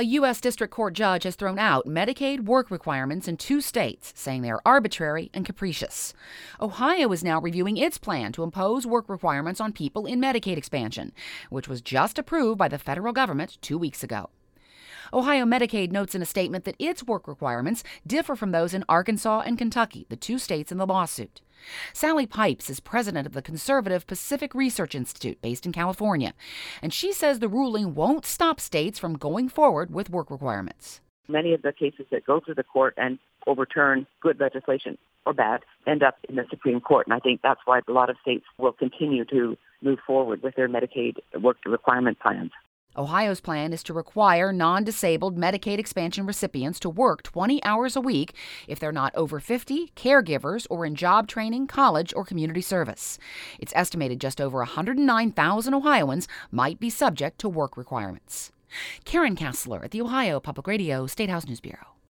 A U.S. District Court judge has thrown out Medicaid work requirements in 2 states, saying they are arbitrary and capricious. Ohio is now reviewing its plan to impose work requirements on people in Medicaid expansion, which was just approved by the federal government 2 weeks ago. Ohio Medicaid notes in a statement that its work requirements differ from those in Arkansas and Kentucky, the 2 states in the lawsuit. Sally Pipes is president of the conservative Pacific Research Institute based in California, and she says the ruling won't stop states from going forward with work requirements. Many of the cases that go through the court and overturn good legislation or bad end up in the Supreme Court, and I think that's why a lot of states will continue to move forward with their Medicaid work requirement plans. Ohio's plan is to require non-disabled Medicaid expansion recipients to work 20 hours a week if they're not over 50, caregivers, or in job training, college, or community service. It's estimated just over 109,000 Ohioans might be subject to work requirements. Karen Kassler at the Ohio Public Radio State House News Bureau.